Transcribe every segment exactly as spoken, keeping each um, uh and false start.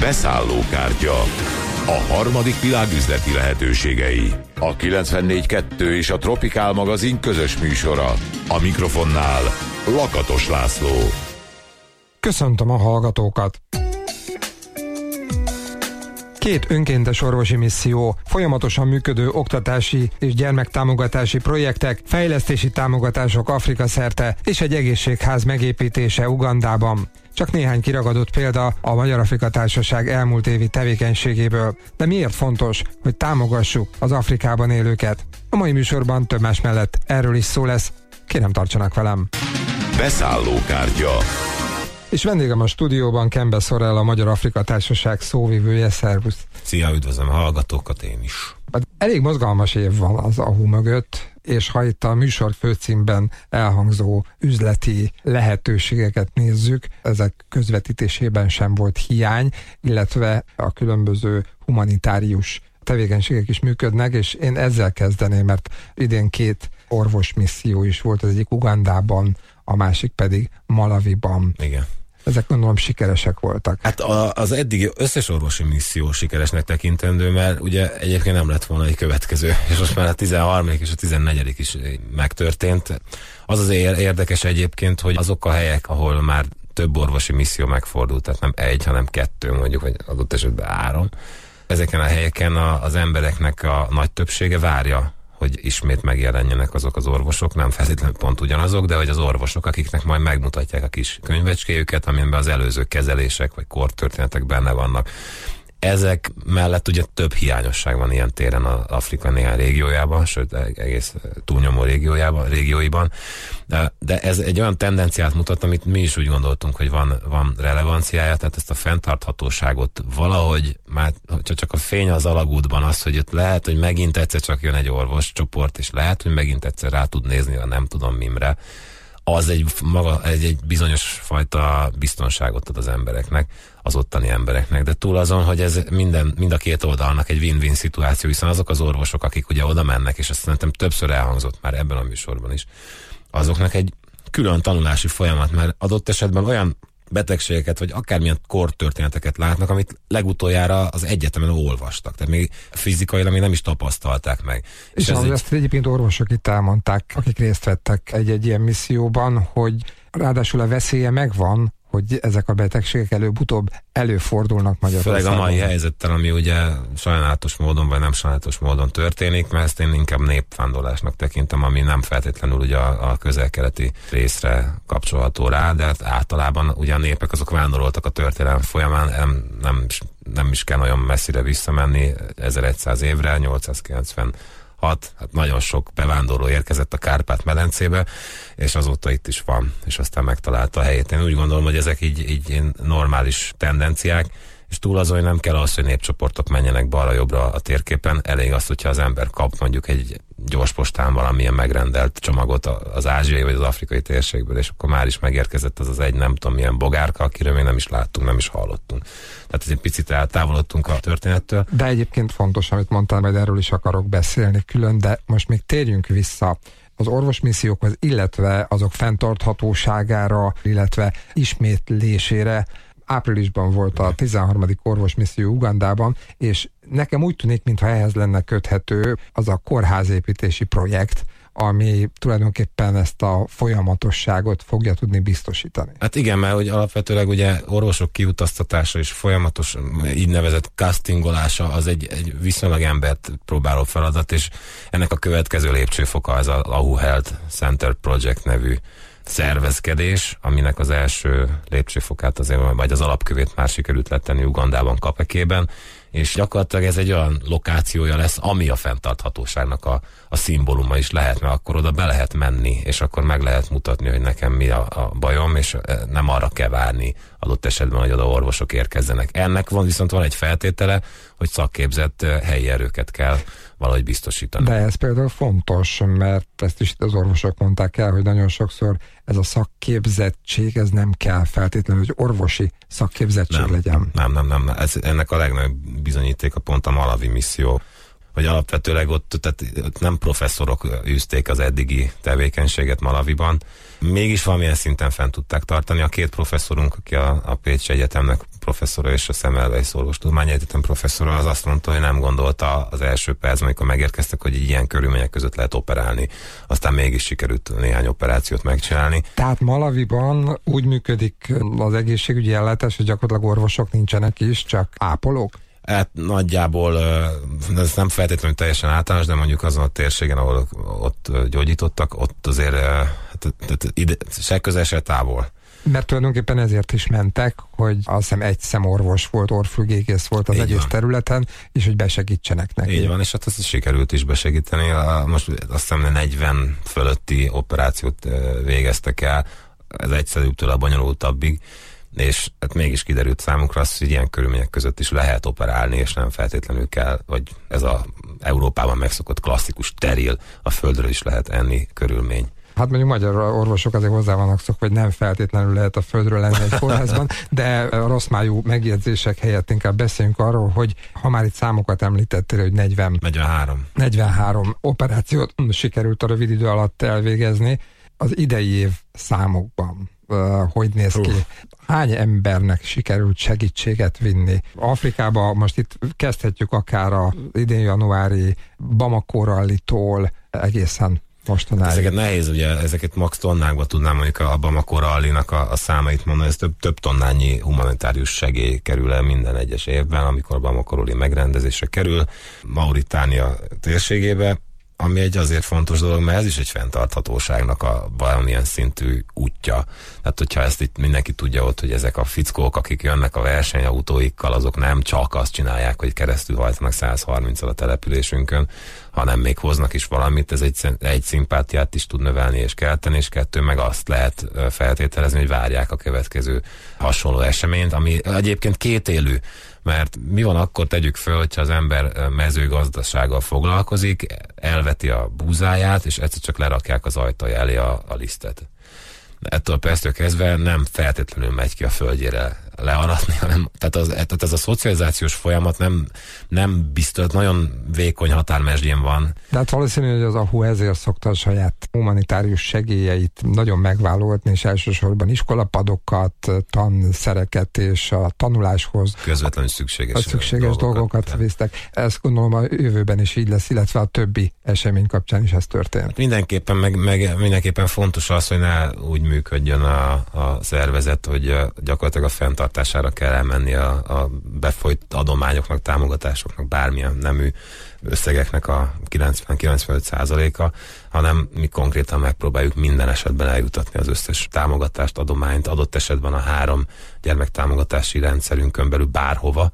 Beszállókártya. A harmadik világ üzleti lehetőségei. A kilencvennégy kettő és a Tropikál magazin közös műsora. A mikrofonnál Lakatos László. Köszöntöm a hallgatókat! Két önkéntes orvosi misszió, folyamatosan működő oktatási és gyermektámogatási projektek, fejlesztési támogatások Afrika szerte és egy egészségház megépítése Ugandában. Csak néhány kiragadott példa a Magyar-Afrika Társaság elmúlt évi tevékenységéből. De miért fontos, hogy támogassuk az Afrikában élőket? A mai műsorban több más mellett erről is szó lesz. Kérem, tartsanak velem! Beszállókártya. És vendégem a stúdióban Kembe Szorel, a Magyar-Afrika Társaság szóvivője. Szervusz! Szia, üdvözlöm a hallgatókat, én is. Elég mozgalmas év van az á hú mögött, és ha itt a műsor főcímben elhangzó üzleti lehetőségeket nézzük, ezek közvetítésében sem volt hiány, illetve a különböző humanitárius tevékenységek is működnek, és én ezzel kezdeném, mert idén két orvosmisszió is volt, az egyik Ugandában, a másik pedig Malawiban. Igen. Ezek gondolom sikeresek voltak. Hát a, az eddigi összes orvosi misszió sikeresnek tekintendő, mert ugye egyébként nem lett volna egy következő, és most már a tizenharmadik és a tizennegyedik is megtörtént. Az az érdekes egyébként, hogy azok a helyek, ahol már több orvosi misszió megfordult, tehát nem egy, hanem kettő, mondjuk, vagy adott esetben három. Ezeken a helyeken a, az embereknek a nagy többsége várja, hogy ismét megjelenjenek azok az orvosok, nem feltétlenül pont ugyanazok, de hogy az orvosok, akiknek majd megmutatják a kis könyvecskéjüket, amiben az előző kezelések vagy kortörténetek benne vannak. Ezek mellett ugye több hiányosság van ilyen téren az Afrika néhány régiójában, sőt egész túlnyomó régiójában, régióiban, de, de ez egy olyan tendenciát mutat, amit mi is úgy gondoltunk, hogy van, van relevanciája, tehát ezt a fenntarthatóságot valahogy, már csak a fény az alagútban az, hogy ott lehet, hogy megint egyszer csak jön egy orvoscsoport, és lehet, hogy megint egyszer rá tud nézni a nem tudom mimre, az egy, maga, egy, egy bizonyos fajta biztonságot ad az embereknek, az ottani embereknek, de túl azon, hogy ez minden, mind a két oldalnak egy win-win szituáció, hiszen azok az orvosok, akik ugye oda mennek, és azt szerintem többször elhangzott már ebben a műsorban is, azoknak egy külön tanulási folyamat, mert adott esetben olyan betegségeket, vagy akármilyen kortörténeteket látnak, amit legutoljára az egyetemen olvastak. Tehát még fizikailag még nem is tapasztalták meg. És, és az, ezt egyébként orvosok itt elmondták, akik részt vettek egy-egy ilyen misszióban, hogy ráadásul a veszélye megvan, hogy ezek a betegségek előbb-utóbb előfordulnak Magyarországon. Főleg a mai helyzettel, ami ugye sajnálatos módon, vagy nem sajnálatos módon történik, mert ezt én inkább népvándorlásnak tekintem, ami nem feltétlenül ugye a, a közel-keleti részre kapcsolható rá, de hát általában ugye a népek azok vándoroltak a történelem folyamán, nem, nem, nem is kell nagyon messzire visszamenni, ezerszáz évre, nyolcszázkilencven Hát nagyon sok bevándorló érkezett a Kárpát-medencébe, és azóta itt is van, és aztán megtalálta a helyét. Én úgy gondolom, hogy ezek így, így normális tendenciák, és túl azon, hogy nem kell az, hogy népcsoportok menjenek balra-jobbra a térképen, elég az, hogyha az ember kap mondjuk egy gyorspostán valamilyen megrendelt csomagot az ázsiai vagy az afrikai térségből, és akkor már is megérkezett az az egy nem tudom milyen bogárka, akiről még nem is láttunk, nem is hallottunk. Tehát egy picit eltávolodtunk a történettől. De egyébként fontos, amit mondtál, majd erről is akarok beszélni külön, de most még térjünk vissza az orvosmissziókhoz, illetve azok fenntarthatóságára, illetve ismétlésére. Áprilisban volt a tizenharmadik orvosmisszió Ugandában, és nekem úgy tűnik, mintha ehhez lenne köthető az a kórházépítési projekt, ami tulajdonképpen ezt a folyamatosságot fogja tudni biztosítani. Hát igen, mert hogy alapvetőleg ugye orvosok kiutaztatása és folyamatos így nevezett castingolása az egy, egy viszonylag embert próbáló feladat, és ennek a következő lépcsőfoka az a á hú Health Center Project nevű szervezkedés, aminek az első lépcsőfokát azért, vagy az alapkövét már sikerült letenni Ugandában, Kapekében, és gyakorlatilag ez egy olyan lokációja lesz, ami a fenntarthatóságnak a, a szimbóluma is lehet, mert akkor oda be lehet menni, és akkor meg lehet mutatni, hogy nekem mi a, a bajom, és nem arra kell várni adott esetben, hogy oda orvosok érkezzenek. Ennek van viszont van egy feltétele, hogy szakképzett helyi erőket kell valahogy biztosítani. De ez például fontos, mert ezt is az orvosok mondták el, hogy nagyon sokszor ez a szakképzettség, ez nem kell feltétlenül, hogy orvosi szakképzettség nem, legyen. Nem, nem, nem. Ez, ennek a legnagyobb bizonyítéka pont a Malawi misszió, hogy alapvetőleg ott, tehát ott nem professzorok űzték az eddigi tevékenységet Malawiban, mégis valamilyen szinten fent tudták tartani. A két professzorunk, aki a, a Pécsi Egyetemnek professzora és a Semmelweis Orvostudományi Egyetem professzora az azt mondta, hogy nem gondolta az első percben, amikor megérkeztek, hogy ilyen körülmények között lehet operálni. Aztán mégis sikerült néhány operációt megcsinálni. Tehát Malawiban úgy működik az egészségügyi ellátás, hogy gyakorlatilag orvosok nincsenek is, csak ápolók? Hát nagyjából, ez nem feltétlenül teljesen általános, de mondjuk azon a térségen, ahol ott gyógyítottak, ott azért hát, ide, se közel, se távol. Mert tulajdonképpen ezért is mentek, hogy azt hiszem egy szemorvos volt, orrfülgégész volt az Így egész van. területen, és hogy besegítsenek neki. Így van, és hát azt sikerült is besegíteni. Most azt hiszem negyven fölötti operációt végeztek el, ez egyszerűbbtől a bonyolultabbig, és hát mégis kiderült számukra az, hogy ilyen körülmények között is lehet operálni, és nem feltétlenül kell, vagy ez a Európában megszokott klasszikus steril, a földről is lehet enni körülmény. Hát mondjuk magyar orvosok azért hozzá vannak szokva, hogy nem feltétlenül lehet a földről lenni egy kórházban, de rossz májú megjegyzések helyett inkább beszéljünk arról, hogy ha már itt számokat említettél, hogy negyven, negyvenhárom. negyvenhárom operációt sikerült a rövid idő alatt elvégezni, az idei év számokban uh, hogy néz ki? Uh. Hány embernek sikerült segítséget vinni? Afrikába most itt kezdhetjük akár a idén januári Bamako rallitól egészen mostanáig. Ezeket nehéz, ugye, ezeket max tonnákban tudnám mondjuk a Bamako rallinak a, a számait mondani, ez több, több tonnányi humanitárius segély kerül el minden egyes évben, amikor a Bamako rally megrendezésre kerül, Mauritánia térségébe, ami egy azért fontos dolog, mert ez is egy fenntarthatóságnak a valamilyen szintű útja. Tehát, hogyha ezt itt mindenki tudja ott, hogy ezek a fickók, akik jönnek a versenyautóikkal, azok nem csak azt csinálják, hogy keresztül hajtanak száz harminccal a településünkön, hanem még hoznak is valamit, ez egy, egy szimpátiát is tud növelni és kelteni, és kettő meg azt lehet feltételezni, hogy várják a következő hasonló eseményt, ami egyébként kétélű, mert mi van akkor, tegyük föl, hogyha az ember mezőgazdasággal foglalkozik, elveti a búzáját, és egyszer csak lerakják az ajtaja elé a, a lisztet. Ettől persze kezdve nem feltétlenül megy ki a földjére learatni, hanem tehát, az, tehát ez a szocializációs folyamat nem, nem biztos, nagyon vékony határmesdjén van. De hát valószínű, hogy az á hú ezért szokta a saját humanitárius segélyeit nagyon megválogatni, és elsősorban iskolapadokat, tanszereket és a tanuláshoz közvetlenül szükséges, a szükséges dolgokat, dolgokat visztek. Ezt gondolom a jövőben is így lesz, illetve a többi esemény kapcsán is ez történt. Mindenképpen, meg, meg mindenképpen fontos az, hogy ne úgy működjön a, a szervezet, hogy gyakorlatilag a fenntartására kell elmenni a, a befolyt adományoknak, támogatásoknak, bármilyen nemű összegeknek a kilencven-kilencvenöt százaléka, hanem mi konkrétan megpróbáljuk minden esetben eljutatni az összes támogatást, adományt, adott esetben a három gyermektámogatási rendszerünkön belül bárhova,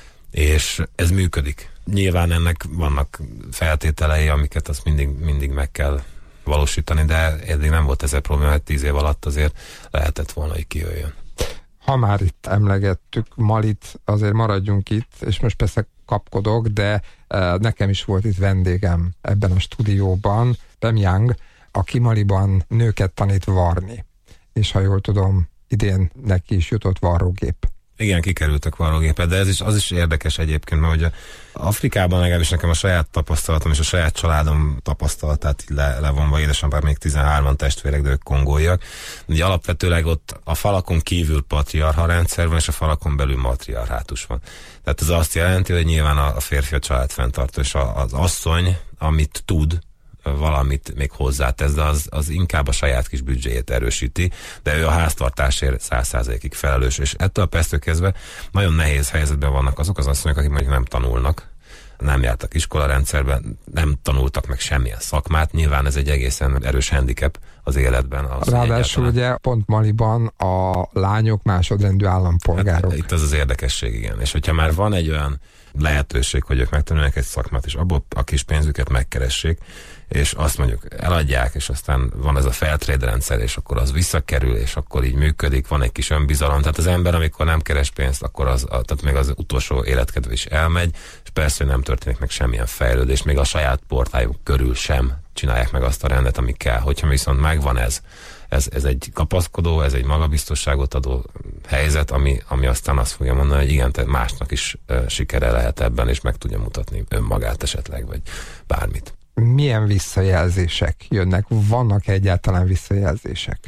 és ez működik. Nyilván ennek vannak feltételei, amiket azt mindig, mindig meg kell valósítani, de eddig nem volt ezzel probléma, hogy tíz év alatt azért lehetett volna, hogy kijöjjön. Ha már itt emlegettük Malit, azért maradjunk itt, és most persze kapkodok, de uh, nekem is volt itt vendégem ebben a stúdióban, Pem Yang, aki Maliban nőket tanít varni. És ha jól tudom, idén neki is jutott varrógép. Igen, kikerültek varrógépet, de ez is, az is érdekes egyébként, mert ugye Afrikában legalábbis nekem a saját tapasztalatom és a saját családom tapasztalatát így le, levonva, édesapám még tizenhárman testvérek, de ők kongóiak. Ugye alapvetőleg ott a falakon kívül patriarcha rendszer van, és a falakon belül matriarhátus van. Tehát ez azt jelenti, hogy nyilván a férfi a család fenntartó, és az asszony, amit tud, valamit még hozzátesz, de az, az inkább a saját kis büdzséjét erősíti, de ő a háztartásért száz százalékig felelős, és ettől a perctől kezdve nagyon nehéz helyzetben vannak azok az asszonyok, akik mondjuk nem tanulnak, nem jártak iskolarendszerben, nem tanultak meg semmilyen szakmát, nyilván ez egy egészen erős handicap az életben. Az Ráadásul ugye pont Maliban a lányok másodrendű állampolgárok. Hát, itt az az érdekesség, igen. És hogyha már van egy olyan lehetőség, hogy ők megtanulják egy szakmát, és abból a kis pénzüket megkeressék, és azt mondjuk eladják, és aztán van ez a fair trade rendszer, és akkor az visszakerül, és akkor így működik, van egy kis önbizalom. Tehát az ember, amikor nem keres pénzt, akkor az, tehát még az utolsó életkedve is elmegy, és persze, hogy nem történik meg semmilyen fejlődés, még a saját portájuk körül sem csinálják meg azt a rendet, ami kell. Hogyha viszont megvan ez, ez, ez egy kapaszkodó, ez egy magabiztosságot adó helyzet, ami, ami aztán azt fogja mondani, hogy igen, te másnak is uh, sikere lehet ebben, és meg tudja mutatni önmagát esetleg, vagy bármit. Milyen visszajelzések jönnek? Vannak egyáltalán visszajelzések?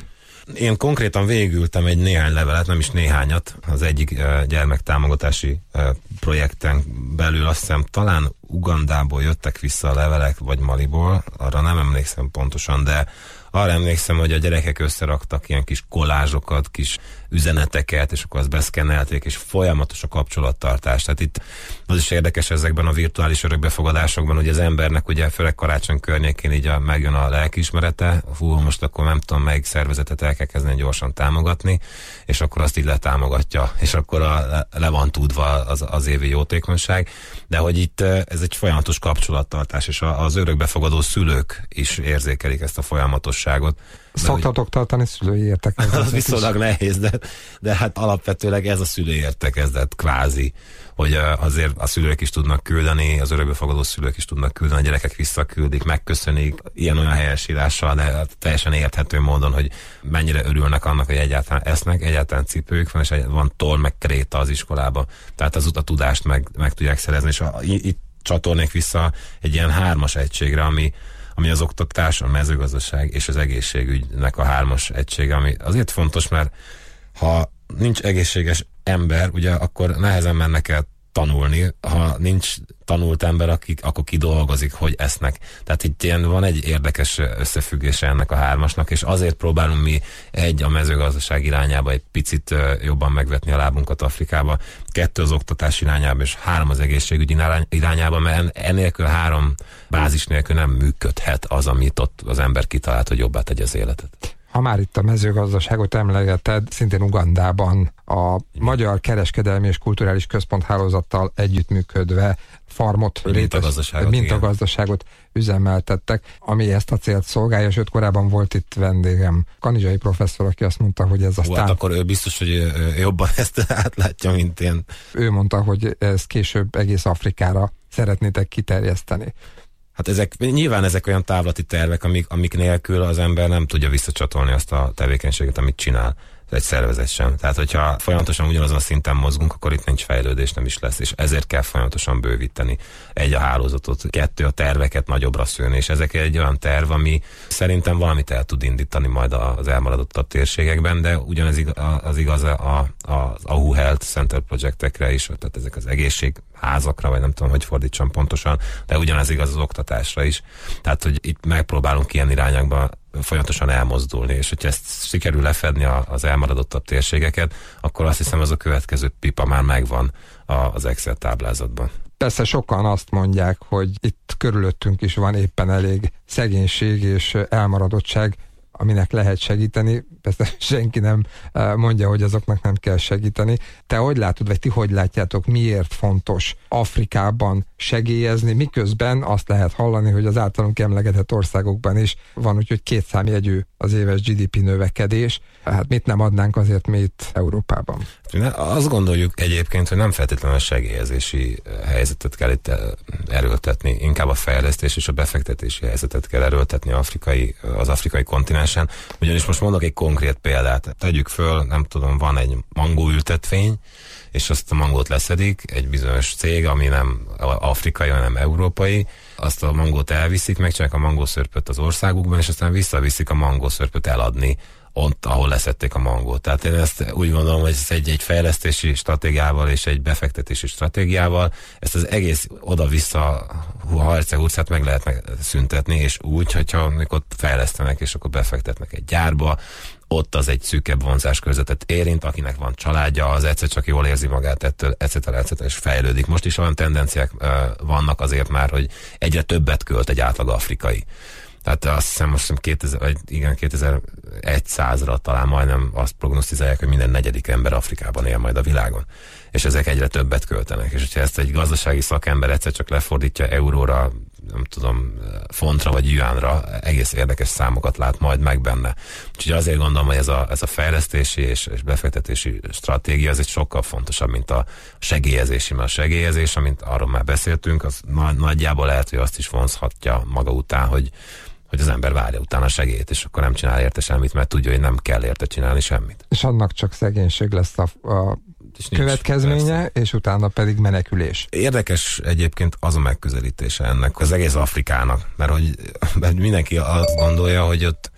Én konkrétan végültem egy néhány levelet, nem is néhányat, az egyik uh, gyermektámogatási uh, projekten belül, azt hiszem talán Ugandából jöttek vissza a levelek, vagy Maliból, arra nem emlékszem pontosan, de arra emlékszem, hogy a gyerekek összeraktak ilyen kis kolázsokat, kis üzeneteket, és akkor azt beszkennelték, és folyamatos a kapcsolattartás. Tehát itt az is érdekes ezekben a virtuális örökbefogadásokban, hogy az embernek ugye főleg karácsony környékén így a, megjön a lelkiismerete, hú, most akkor nem tudom, melyik szervezetet el kell kezdeni gyorsan támogatni, és akkor azt így letámogatja, és akkor a, le, le van tudva az, az évi jótékonyság, de hogy itt ez egy folyamatos kapcsolattartás, és az örökbefogadó szülők is érzékelik ezt a folyamatosságot. Szoktatok tartani szülői értekezletet? Az viszonylag nehéz, de, de hát alapvetőleg ez a szülői értekezlet kvázi, hogy azért a szülők is tudnak küldeni, az örökbefogadó szülők is tudnak küldeni, a gyerekek visszaküldik, megköszönik ilyen-olyan helyesírással, de teljesen érthető módon, hogy mennyire örülnek annak, hogy egyáltalán esznek, egyáltalán cipőjük van, és van toll meg kréta az iskolába, tehát az a tudást meg, meg tudják szerezni, és a, itt csatornék vissza egy ilyen hármas egységre, ami ami az oktatás, a mezőgazdaság és az egészségügynek a hármas egysége, ami azért fontos, mert ha nincs egészséges ember, ugye akkor nehezen mennek el tanulni, ha nincs tanult ember, akik, akkor kidolgozik, hogy esznek. Tehát itt ilyen van egy érdekes összefüggése ennek a hármasnak, és azért próbálunk mi egy a mezőgazdaság irányába egy picit jobban megvetni a lábunkat Afrikába, kettő az oktatás irányába, és három az egészségügyi irányába, mert enélkül három bázis nélkül nem működhet az, amit ott az ember kitalált, hogy jobbá tegye az életet. Ha már itt a mezőgazdaságot emlegeted, szintén Ugandában a Magyar Kereskedelmi és Kulturális Központ hálózattal együttműködve farmot, mintagazdaságot, mintagazdaságot üzemeltettek, ami ezt a célt szolgálja, sőt korábban volt itt vendégem, Kanizsai professzor, aki azt mondta, hogy ez aztán... Hát akkor ő biztos, hogy jobban ezt átlátja, mint én. Ő mondta, hogy ezt később egész Afrikára szeretnétek kiterjeszteni. Hát ezek, nyilván ezek olyan távlati tervek, amik, amik nélkül az ember nem tudja visszacsatolni azt a tevékenységet, amit csinál. Egy szervezet sem. Tehát, hogyha folyamatosan ugyanazon a szinten mozgunk, akkor itt nincs fejlődés, nem is lesz, és ezért kell folyamatosan bővíteni. Egy a hálózatot, kettő a terveket nagyobbra szőni, és ezek egy olyan terv, ami szerintem valamit el tud indítani majd az elmaradottabb térségekben, de ugyanez igaz, az igaz a, a, az á u Health Center projektekre is, tehát ezek az egészségházakra, vagy nem tudom, hogy fordítsam pontosan, de ugyanez igaz az oktatásra is. Tehát, hogy itt megpróbálunk ilyen irányokba folyamatosan elmozdulni, és hogyha ezt sikerül lefedni az elmaradottabb térségeket, akkor azt hiszem, az a következő pipa már megvan az Excel táblázatban. Persze sokan azt mondják, hogy itt körülöttünk is van éppen elég szegénység és elmaradottság, aminek lehet segíteni. Persze senki nem mondja, hogy azoknak nem kell segíteni. Te hogy látod, vagy ti hogy látjátok, miért fontos Afrikában segélyezni, miközben azt lehet hallani, hogy az általunk emlegetett országokban is van, úgyhogy két számjegyű az éves gé dé pé növekedés. Hát mit nem adnánk azért mi itt Európában? Azt gondoljuk egyébként, hogy nem feltétlenül a segélyezési helyzetet kell itt erőltetni, inkább a fejlesztés és a befektetési helyzetet kell erőltetni afrikai, az afrikai kontinensen. Ugyanis most mondok egy konkrét példát. Tegyük föl, nem tudom, van egy mangóültetvény, és azt a mangót leszedik egy bizonyos cég, ami nem afrikai, hanem európai, azt a mangót elviszik, megcsinálják a mangószörpöt az országukban, és aztán visszaviszik a mangószörpöt eladni ott, ahol leszették a mangót. Tehát én ezt úgy gondolom, hogy ez egy, egy fejlesztési stratégiával és egy befektetési stratégiával ezt az egész oda-vissza harcehúrcát meg lehetne szüntetni, és úgy, hogyha amikor fejlesztenek, és akkor befektetnek egy gyárba, ott az egy szűkebb vonzáskörzetet érint, akinek van családja, az egyszer csak jól érzi magát ettől, et cetera, et cetera, és fejlődik. Most is olyan tendenciák uh, vannak azért már, hogy egyre többet költ egy átlag afrikai. Tehát azt hiszem most kétezer, vagy igen, kétezer-százra talán majdnem azt prognosztizálják, hogy minden negyedik ember Afrikában él majd a világon. És ezek egyre többet költenek. És hogyha ezt egy gazdasági szakember egyszer csak lefordítja euróra, nem tudom, fontra vagy yuanra, egész érdekes számokat lát majd meg benne. Úgyhogy azért gondolom, hogy ez a, ez a fejlesztési és, és befektetési stratégia, ez egy sokkal fontosabb, mint a segélyezési, mert a segélyezés, amint arról már beszéltünk, az nagy, nagyjából lehet, hogy azt is vonzhatja maga után, hogy hogy az ember várja utána a segélyt, és akkor nem csinál érte semmit, mert tudja, hogy nem kell érte csinálni semmit. És annak csak szegénység lesz a, a következménye, persze. És utána pedig menekülés. Érdekes egyébként az a megközelítése ennek az egész Afrikának, mert hogy mert mindenki azt gondolja, hogy ott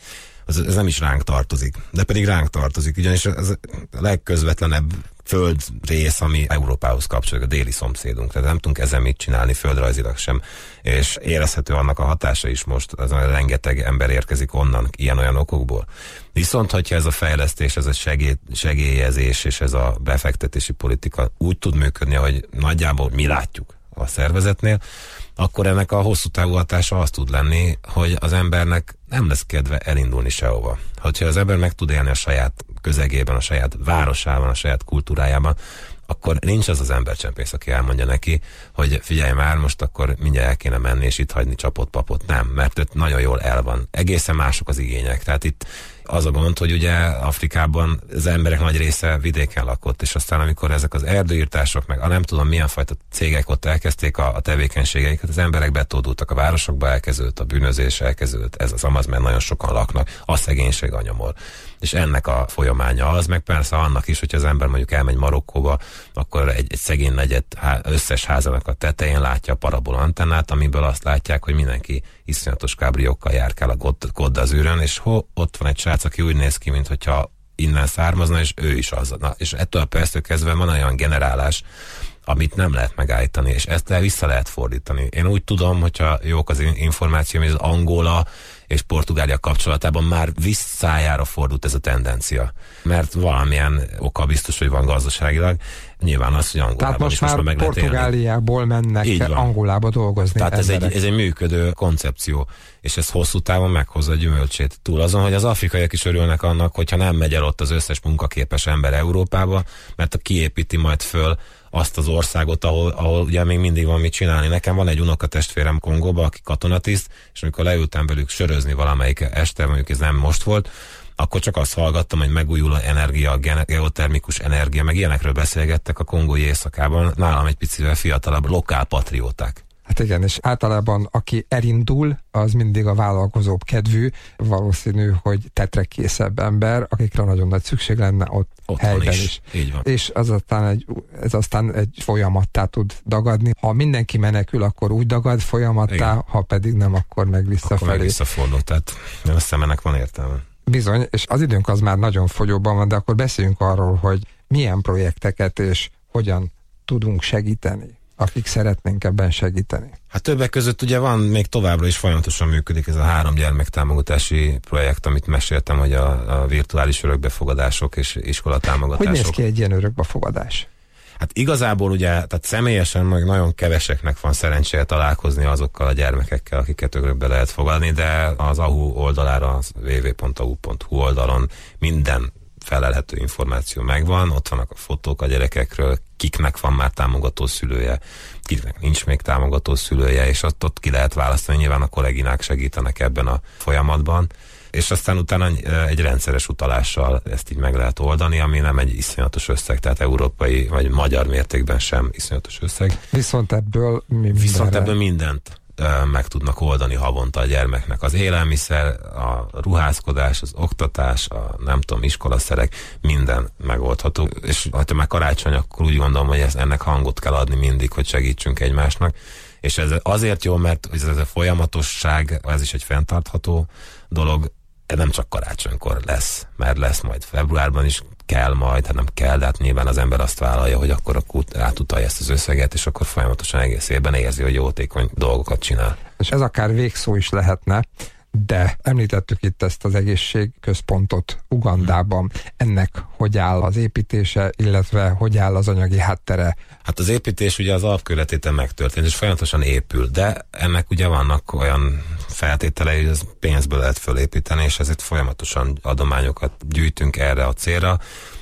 az, ez nem is ránk tartozik. De pedig ránk tartozik, ugyanis ez a legközvetlenebb földrész, ami Európához kapcsolódik, a déli szomszédunk. Tehát nem tudunk ezen mit csinálni földrajzilag sem. És érezhető annak a hatása is most, az a rengeteg ember érkezik onnan ilyen-olyan okokból. Viszont, hogyha ez a fejlesztés, ez a segély, segélyezés és ez a befektetési politika úgy tud működni, hogy nagyjából mi látjuk a szervezetnél, akkor ennek a hosszú távú hatása az tud lenni, hogy az embernek nem lesz kedve elindulni sehova. Hogyha az ember meg tud élni a saját közegében, a saját városában, a saját kultúrájában, akkor nincs az az embercsempész, aki elmondja neki, hogy figyelj már, most akkor mindjárt el kéne menni, és itt hagyni csapot-papot. Nem, mert ott nagyon jól el van. Egészen mások az igények. Tehát itt az a gond, hogy ugye Afrikában az emberek nagy része vidéken lakott, és aztán amikor ezek az erdőírtások, meg a nem tudom milyen fajta cégek ott elkezdték a, a tevékenységeiket, az emberek betódultak a városokba, elkezdődött a bűnözés, elkezdődött ez az amaz, mert nagyon sokan laknak, a szegénység a nyomor. És ennek a folyamánya az, meg persze annak is, hogy az ember mondjuk elmegy Marokkóba, akkor egy, egy szegény negyed összes házának a tetején látja a parabola antennát, amiből azt látják, hogy mindenki iszonyatos kábriókkal járkál a Côte d'Azurön, és ho, ott van egy srác, aki úgy néz ki, mintha innen származna, és ő is az. Na, és ettől a perctől kezdve van olyan generálás, amit nem lehet megállítani, és ezt le vissza lehet fordítani. Én úgy tudom, hogyha jók az információ, hogy az Angola és Portugália kapcsolatában már visszájára fordult ez a tendencia. Mert valamilyen oka biztos, hogy van gazdaságilag. Nyilván az, hogy Angolában Tehát most is már most már meg Portugáliából mennek Angolába dolgozni. Tehát ez egy, ez egy működő koncepció, és ez hosszú távon meghozza a gyümölcsét. Túl azon, hogy az afrikaiak is örülnek annak, hogyha nem megy el ott az összes munkaképes ember Európába, mert kiépíti majd föl azt az országot, ahol, ahol ugye még mindig van mit csinálni. Nekem van egy unokatestvérem Kongóba, aki katonatiszt, és amikor leültem velük sörözni valamelyik este, mondjuk ez nem most volt, akkor csak azt hallgattam, hogy megújuló energia, geotermikus energia, meg ilyenekről beszélgettek a kongói éjszakában, nálam egy picivel fiatalabb lokál patrióták. Hát igen, és általában aki elindul, az mindig a vállalkozóbb kedvű, valószínű, hogy tetrekészebb ember, akikre nagyon nagy szükség lenne ott, ott helyben is. is. Így van. És az aztán egy, ez aztán egy folyamattá tud dagadni. Ha mindenki menekül, akkor úgy dagad folyamattá, igen. Ha pedig nem, akkor meg visszafelé. Akkor meg visszafordul, tehát összemennek van értelme. Bizony, és az időnk az már nagyon fogyóban van, de akkor beszéljünk arról, hogy milyen projekteket és hogyan tudunk segíteni, akik szeretnénk ebben segíteni. Hát többek között ugye van, még továbbra is folyamatosan működik ez a három gyermektámogatási projekt, amit meséltem, hogy a, a virtuális örökbefogadások és iskolatámogatások. Hogy néz ki egy ilyen örökbefogadás? Hát igazából ugye, tehát személyesen meg nagyon keveseknek van szerencséje találkozni azokkal a gyermekekkel, akiket örökbe lehet fogadni, de az á u oldalára, az double-u double-u double-u pont a u pont hu oldalon minden felelhető információ megvan, ott vannak a fotók a gyerekekről, kiknek van már támogató szülője, kiknek nincs még támogató szülője, és ott, ott ki lehet választani, nyilván a kolléginák segítenek ebben a folyamatban, és aztán utána egy rendszeres utalással ezt így meg lehet oldani, ami nem egy iszonyatos összeg, tehát európai vagy magyar mértékben sem iszonyatos összeg. Viszont ebből mi Viszont ebből mindent meg tudnak oldani havonta a gyermeknek. Az élelmiszer, a ruházkodás, az oktatás, a nem tudom, iskolaszerek, minden megoldható. És ha már karácsony, akkor úgy gondolom, hogy ez, ennek hangot kell adni mindig, hogy segítsünk egymásnak. És ez azért jó, mert ez a folyamatosság, ez is egy fenntartható dolog, nem csak karácsonykor lesz, mert lesz majd februárban is, kell majd, hát nem kell, de hát nyilván az ember azt vállalja, hogy akkor, akkor átutalja ezt az összeget, és akkor folyamatosan egész évben érzi, hogy jótékony dolgokat csinál. És ez akár végszó is lehetne, de említettük itt ezt az egészségközpontot Ugandában. Ennek hogy áll az építése, illetve hogy áll az anyagi háttere? Hát az építés ugye az alapkőletéten megtörtént, és folyamatosan épül, de ennek ugye vannak olyan feltételei, hogy az pénzből lehet fölépíteni, és ezért folyamatosan adományokat gyűjtünk erre a célra,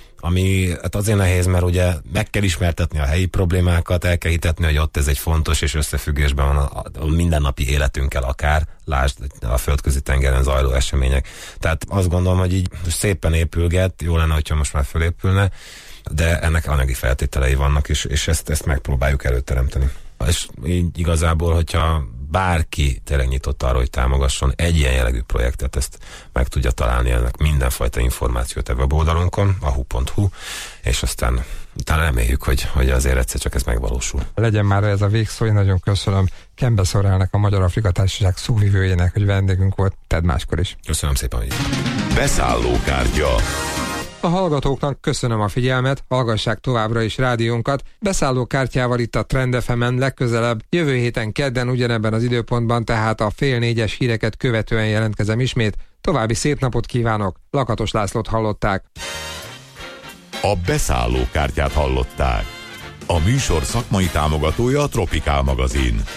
ami hát azért nehéz, mert ugye meg kell ismertetni a helyi problémákat, el kell hitetni, hogy ott ez egy fontos és összefüggésben van a, a mindennapi életünkkel akár, lásd a földközi tengeren zajló események. Tehát azt gondolom, hogy így szépen épülget, jó lenne, hogyha most már fölépülne, de ennek anyagi feltételei vannak, és, és ezt, ezt megpróbáljuk előteremteni. És így igazából, hogyha bárki tényleg nyitott arra, hogy támogasson egy ilyen jellegű projektet, ezt meg tudja találni, ennek mindenfajta információt a weboldalunkon, a hu pont hu, és aztán utána reméljük, hogy, hogy azért egyszer csak ez megvalósul. Legyen már ez a végszó, én nagyon köszönöm Kembe Szorálnak, a Magyar Afrika Társaság szóvivőjének, hogy vendégünk volt, tedd máskor is. Köszönöm szépen, hogy Beszállókártya. A hallgatóknak köszönöm a figyelmet, hallgassák továbbra is rádiónkat. Beszállókártyával itt a Trend ef emen legközelebb, jövő héten kedden ugyanebben az időpontban, tehát a fél négyes híreket követően jelentkezem ismét. További szép napot kívánok, Lakatos Lászlót hallották. A beszállókártyát hallották. A műsor szakmai támogatója a Tropikál magazin.